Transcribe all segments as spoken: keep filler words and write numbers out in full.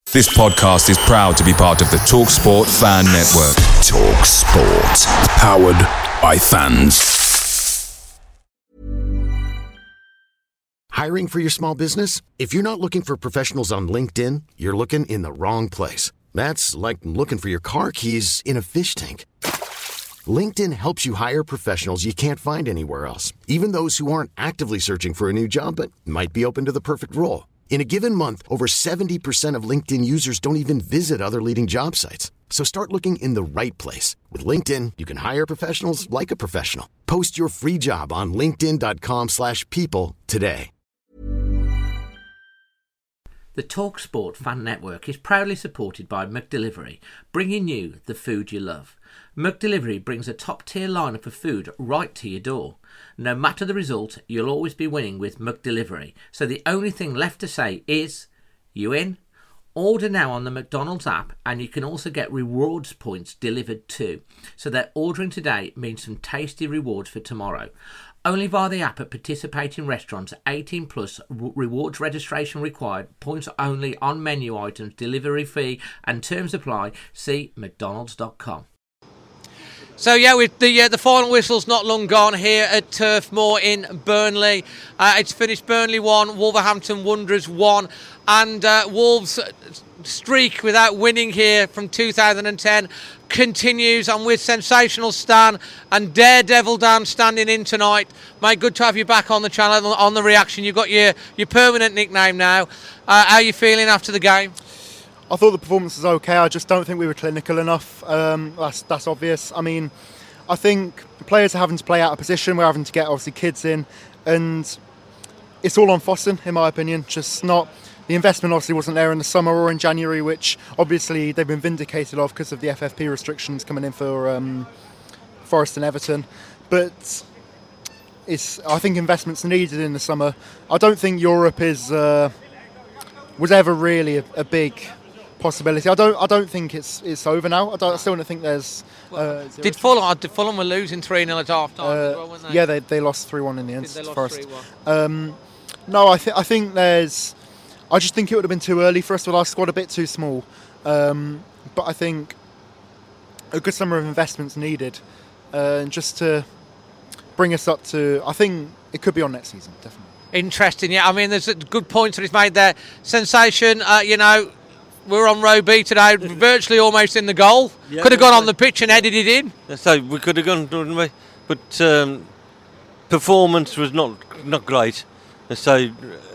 This podcast is proud to be part of the TalkSport Fan Network. TalkSport. Powered by fans. Hiring for your small business? If you're not looking for professionals on LinkedIn, you're looking in the wrong place. That's like looking for your car keys in a fish tank. LinkedIn helps you hire professionals you can't find anywhere else, even those who aren't actively searching for a new job but might be open to the perfect role. In a given month, over seventy percent of LinkedIn users don't even visit other leading job sites. So start looking in the right place. With LinkedIn, you can hire professionals like a professional. Post your free job on linkedin.com slash people today. The TalkSport Fan Network is proudly supported by McDelivery, bringing you the food you love. McDelivery brings a top-tier lineup of food right to your door. No matter the result, you'll always be winning with McDelivery. So the only thing left to say is, you in? Order now on the McDonald's app, and you can also get rewards points delivered too. So that ordering today means some tasty rewards for tomorrow. Only via the app at participating restaurants. eighteen plus, rewards registration required, points only on menu items, delivery fee and terms apply. See mcdonalds dot com. So yeah, with the uh, the final whistle's not long gone here at Turf Moor in Burnley. Uh, it's finished Burnley one, Wolverhampton Wanderers one, and uh, Wolves' streak without winning here from two thousand ten continues. And with sensational Stan and Daredevil Dan standing in tonight, mate, good to have you back on the channel on the reaction. You've got your your permanent nickname now. Uh, how are you feeling after the game? I thought the performance was okay. I just don't think we were clinical enough. Um, that's that's obvious. I mean, I think the players are having to play out of position. We're having to get obviously kids in, and it's all on Fossen, in my opinion. Just not the investment. Obviously, wasn't there in the summer or in January, which obviously they've been vindicated of because of the F F P restrictions coming in for um, Forest and Everton. But it's I think investments needed in the summer. I don't think Europe is uh, was ever really a, a big possibility. I don't. I don't think it's it's over now. I, don't, I still don't think there's. Uh, did Fulham? Did Fulham were losing three nil at half time? Uh, as well, weren't they? Yeah, they they lost three one in the end. They lost Forest. three one. Um, no, I think I think there's. I just think it would have been too early for us with our squad, a bit too small. Um, but I think a good summer of investments needed, uh, and just to bring us up to. I think it could be on next season, definitely. Interesting, yeah. I mean, there's good points that he's made there. Sensation, uh, you know. We're on row B today, virtually almost in the goal. Yeah, could have gone on the pitch and headed it in. So we could have gone, couldn't we? But um, performance was not not great. So uh,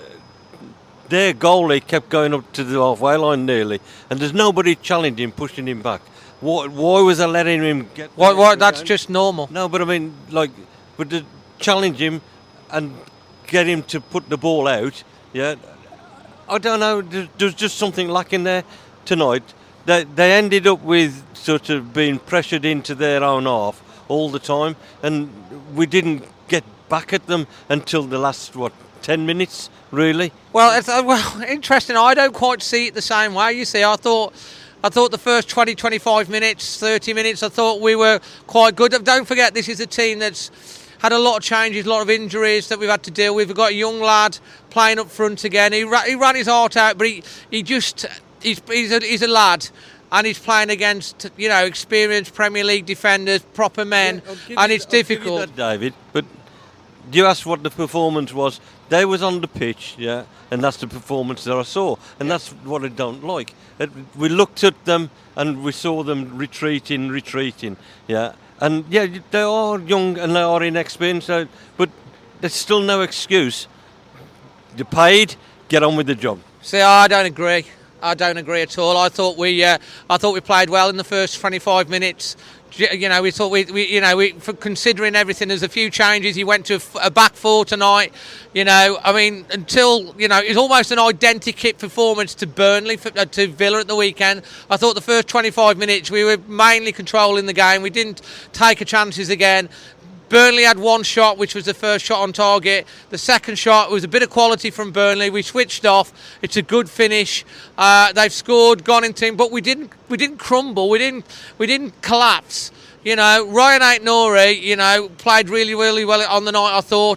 their goalie kept going up to the halfway line nearly, and there's nobody challenging, pushing him back. Why, why was I letting him get? Why? Why? That's just normal. No, but I mean, like, but to challenge him and get him to put the ball out, yeah. I don't know, there's just something lacking there tonight. They, they ended up with sort of being pressured into their own half all the time, and we didn't get back at them until the last, what, ten minutes, really? Well, it's, uh, well, interesting. I don't quite see it the same way. You see, I thought... I thought the first twenty, twenty-five minutes, thirty minutes, I thought we were quite good. Don't forget, this is a team that's had a lot of changes, a lot of injuries that we've had to deal with. We've got a young lad playing up front again. He, ra- he ran his heart out, but he, he just, he's, he's, a, he's a lad. And he's playing against, you know, experienced Premier League defenders, proper men, yeah, and it's I'll difficult. Give you that, David, but you asked what the performance was. They was on the pitch, yeah, and that's the performance that I saw, and that's what I don't like. It, we looked at them and we saw them retreating, retreating, yeah. And yeah, they are young and they are inexperienced, so, but there's still no excuse. You're paid, get on with the job. See, I don't agree. I don't agree at all. I thought we, uh, I thought we played well in the first twenty-five minutes. You know, we thought we, we you know, we for considering everything. There's a few changes. He went to a back four tonight. You know, I mean, until you know, it's almost an identikit performance to Burnley, for, uh, to Villa at the weekend. I thought the first twenty-five minutes we were mainly controlling the game. We didn't take a chances again. Burnley had one shot, which was the first shot on target. The second shot was a bit of quality from Burnley. We switched off. It's a good finish. Uh, they've scored, gone into him, but we didn't. We didn't crumble. We didn't. We didn't collapse. You know, Ryan Aït-Nouri, you know, played really, really well on the night. I thought.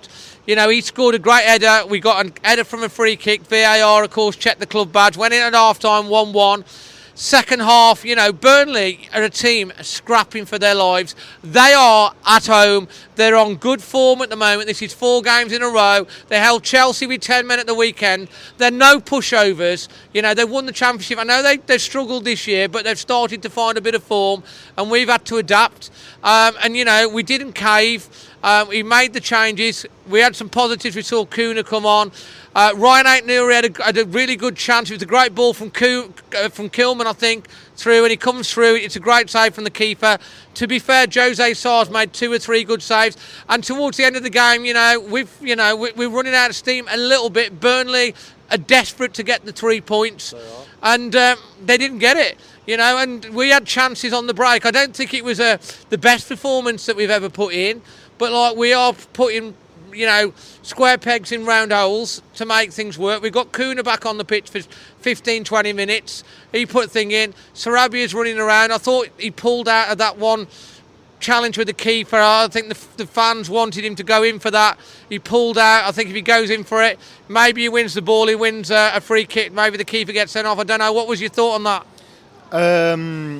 You know, he scored a great header. We got a header from a free kick. V A R, of course, checked the club badge. Went in at half-time, one one. Second half, you know, Burnley are a team scrapping for their lives. They are at home. They're on good form at the moment. This is four games in a row. They held Chelsea with ten men at the weekend. They're no pushovers. You know, they've won the Championship. I know they, they've struggled this year, but they've started to find a bit of form, and we've had to adapt. Um, and, you know, we didn't cave. Um, we made the changes. We had some positives. We saw Kuna come on. Uh, Ryan Ait-Nouri had, had a really good chance. It was a great ball from Ku, uh, from Kilman, I think, through, and he comes through. It's a great save from the keeper. To be fair, Jose Sar's made two or three good saves. And towards the end of the game, you know, we've, you know, we, we're running out of steam a little bit. Burnley are desperate to get the three points, and um, they didn't get it. You know, and we had chances on the break. I don't think it was a, the best performance that we've ever put in, but like we are putting, you know, square pegs in round holes to make things work. We've got Kuna back on the pitch for fifteen, twenty minutes. He put thing in. Sarabia's running around. I thought he pulled out of that one challenge with the keeper. I think the, the fans wanted him to go in for that. He pulled out. I think if he goes in for it, maybe he wins the ball. He wins uh, a free kick. Maybe the keeper gets sent off. I don't know. What was your thought on that? Um,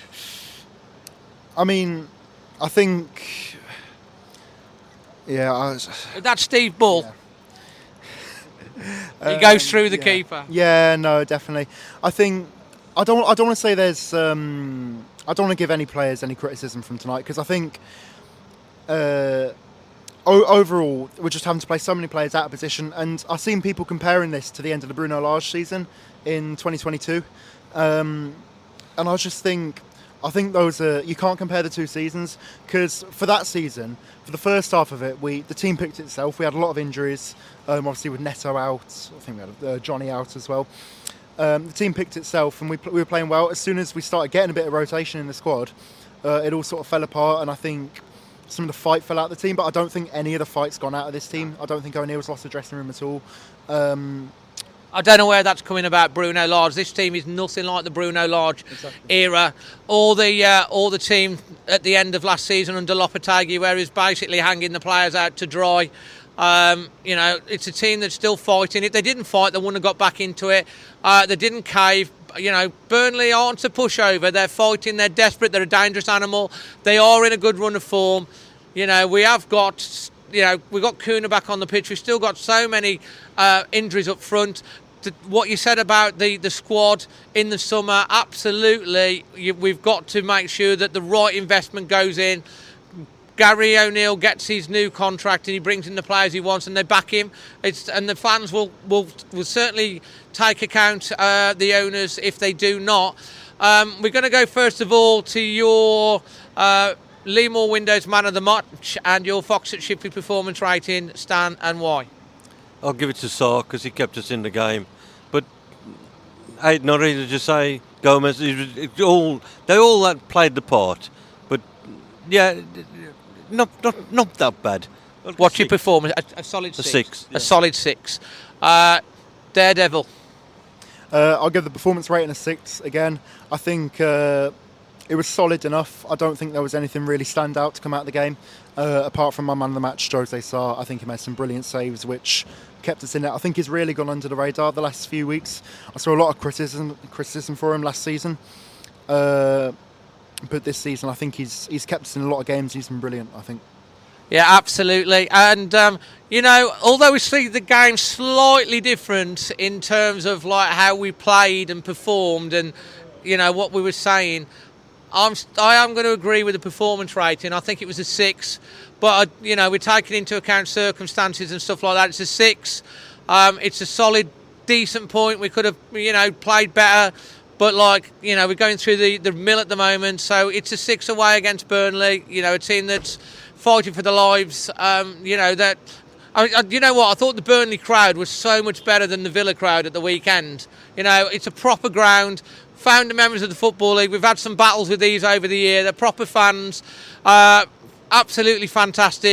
I mean, I think, yeah, I was, that's Steve Bull. Yeah. He goes through the yeah. keeper. Yeah, no, definitely. I think I don't. I don't want to say there's. Um, I don't want to give any players any criticism from tonight, because I think uh, o- overall we're just having to play so many players out of position, and I've seen people comparing this to the end of the Bruno Lage season in twenty twenty-two. Um, and I just think, I think those are, you can't compare the two seasons, because for that season, for the first half of it, we the team picked itself. We had a lot of injuries, um, obviously with Neto out. I think we had uh, Johnny out as well. Um, the team picked itself, and we we were playing well. As soon as we started getting a bit of rotation in the squad, uh, it all sort of fell apart, and I think some of the fight fell out of the team. But I don't think any of the fight's gone out of this team. I don't think O'Neill's lost the dressing room at all. Um, I don't know where that's coming about Bruno Lage. This team is nothing like the Bruno Lage Exactly. era, or the uh, or the team at the end of last season under Lopetegui, where he's basically hanging the players out to dry. Um, you know, it's a team that's still fighting. If they didn't fight, they wouldn't have got back into it. Uh, they didn't cave. You know, Burnley aren't a pushover. They're fighting. They're desperate. They're a dangerous animal. They are in a good run of form. You know, we have got. You know, we've got Kuna back on the pitch. We've still got so many uh, injuries up front. The, what you said about the, the squad in the summer, absolutely. You, we've got to make sure that the right investment goes in. Gary O'Neill gets his new contract and he brings in the players he wants, and they back him. It's, and the fans will, will, will certainly take account, uh, the owners, if they do not. Um, we're going to go first of all to your uh, Lee Moore Windows Man of the Match and your Fox at Shipley performance rating, Stan, and why? I'll give it to Sarr because he kept us in the game. But Ait-Nouri, as you say, Gomez, it, it all they all that played the part. But yeah, not not not that bad. What's your performance? A, a solid A six. six, A yeah. solid six. Uh, Daredevil. Uh, I'll give the performance rating a six again. I think uh, it was solid enough. I don't think there was anything really stand out to come out of the game. Uh, apart from my man of the match, Jose Sarr, I think he made some brilliant saves which kept us in it. I think he's really gone under the radar the last few weeks. I saw a lot of criticism criticism for him last season. Uh, but this season I think he's he's kept us in a lot of games. He's been brilliant, I think. Yeah, absolutely. And, um, you know, although we see the game slightly different in terms of like how we played and performed and, you know, what we were saying, I'm, I am going to agree with the performance rating. I think it was a six. But, uh, you know, we're taking into account circumstances and stuff like that. It's a six. Um, it's a solid, decent point. We could have, you know, played better. But, like, you know, we're going through the, the mill at the moment. So it's a six away against Burnley. You know, a team that's fighting for their lives. Um, you know, that... I, I, you know what? I thought the Burnley crowd was so much better than the Villa crowd at the weekend. You know, it's a proper ground. Founder members of the Football League. We've had some battles with these over the year. They're proper fans. Uh, absolutely fantastic.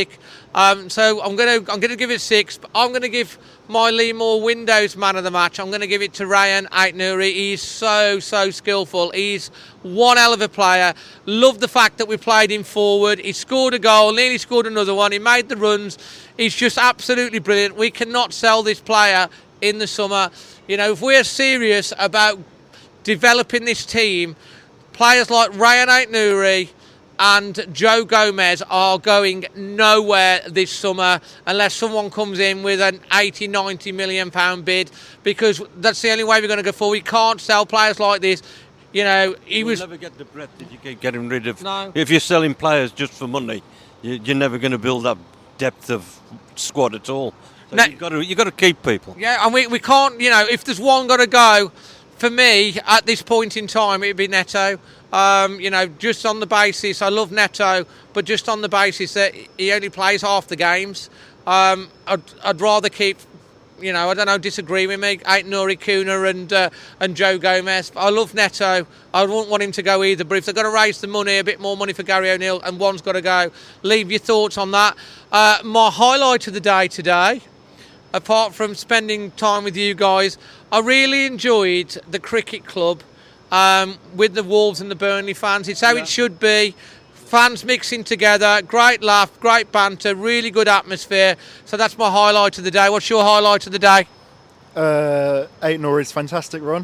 Um, so I'm going to I'm going to give it six. But I'm going to give my Leemore Windows man of the match. I'm going to give it to Ryan Aitnouri. He's so so skillful. He's one hell of a player. Love the fact that we played him forward. He scored a goal, nearly scored another one. He made the runs. He's just absolutely brilliant. We cannot sell this player in the summer. You know, if we're serious about developing this team, players like Ryan Aitnouri and Joe Gomez are going nowhere this summer unless someone comes in with an eighty, ninety million pound bid, because that's the only way we're going to go forward. We can't sell players like this. You know, he You'll was never get the breadth that you get getting rid of. No. If you're selling players just for money, you, you're never going to build up depth of squad at all. So No. you've got to you've got to keep people. Yeah, and we, we can't, you know, if there's one got to go, for me, at this point in time, it'd be Neto. Um, you know, just on the basis, I love Neto, but just on the basis that he only plays half the games, um, I'd, I'd rather keep, you know, I don't know, disagree with me, Aitnouri, Kuna and uh, and Joe Gomez. I love Neto. I wouldn't want him to go either, but if they're going to raise the money, a bit more money for Gary O'Neill, and one's got to go, leave your thoughts on that. Uh, my highlight of the day today, apart from spending time with you guys, I really enjoyed the cricket club um, with the Wolves and the Burnley fans. It's how Yeah. it should be. Fans mixing together, great laugh, great banter, really good atmosphere. So that's my highlight of the day. What's your highlight of the day? Uh, Aitnouri's fantastic run,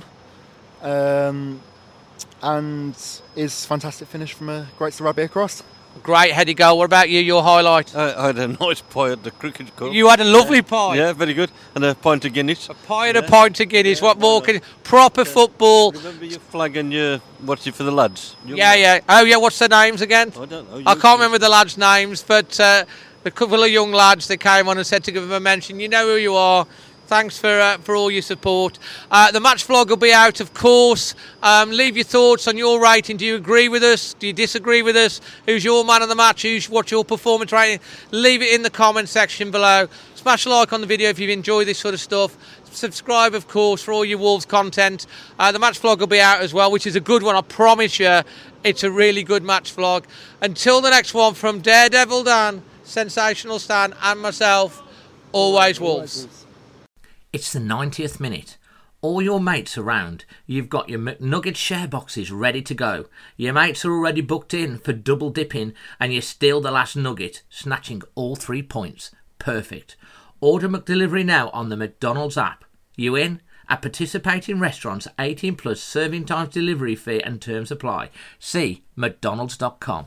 um, and his fantastic finish from a great Sarabia cross. Great heady goal. What about you, your highlight? I, I had a nice pie at the cricket club. You had a lovely pie. Yeah, very good. And a pint of Guinness. A pie and a pint of Guinness. What more can... Proper football. Remember your flag and your... What's it for the lads? You Yeah, yeah. Oh, yeah, what's their names again? I don't know. I You- can't remember the lads' names, but uh, a couple of young lads that came on and said to give them a mention. You know who you are. Thanks for uh, for all your support. Uh, the match vlog will be out, of course. Um, leave your thoughts on your rating. Do you agree with us? Do you disagree with us? Who's your man of the match? Who's what's your performance rating? Leave it in the comment section below. Smash a like on the video if you've enjoyed this sort of stuff. Subscribe, of course, for all your Wolves content. Uh, the match vlog will be out as well, which is a good one. I promise you, it's a really good match vlog. Until the next one, from Daredevil Dan, Sensational Stan, and myself, always Wolves. It's the ninetieth minute. All your mates around. You've got your McNugget share boxes ready to go. Your mates are already booked in for double dipping, and you steal the last nugget, snatching all three points. Perfect. Order McDelivery now on the McDonald's app. You in? At participating restaurants, eighteen plus, serving times, delivery fee and terms apply. See mcdonalds dot com.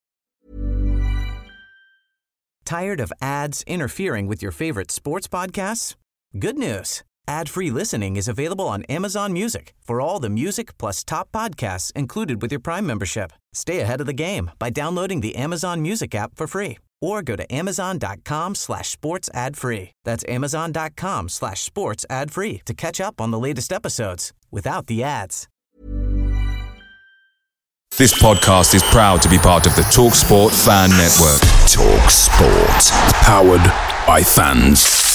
Tired of ads interfering with your favorite sports podcasts? Good news. Ad-free listening is available on Amazon Music for all the music plus top podcasts included with your Prime membership. Stay ahead of the game by downloading the Amazon Music app for free or go to amazon.com slash sports ad free. That's amazon.com slash sports ad free to catch up on the latest episodes without the ads. This podcast is proud to be part of the TalkSport Fan Network. TalkSport. Powered by fans.